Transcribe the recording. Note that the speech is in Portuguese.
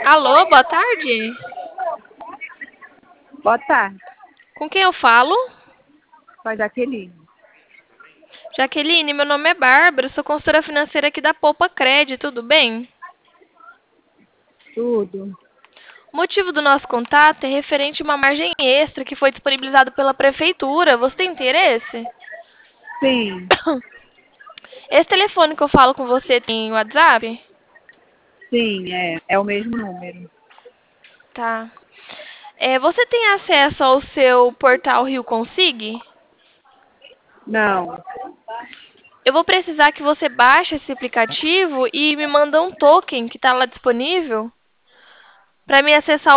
Alô, boa tarde. Boa tarde, Com quem eu falo? com a Jaqueline. Jaqueline, meu nome é Bárbara, sou consultora financeira aqui da Poupa Cred, tudo bem? Tudo? O motivo do nosso contato é referente a uma margem extra que foi disponibilizada pela prefeitura. Você tem interesse? Sim, Esse telefone que eu falo com você tem WhatsApp? sim, é o mesmo número. Tá. Você tem acesso ao seu portal Rio Consig? Não, Eu vou precisar que você baixe esse aplicativo e me manda um token que está lá disponível para me acessar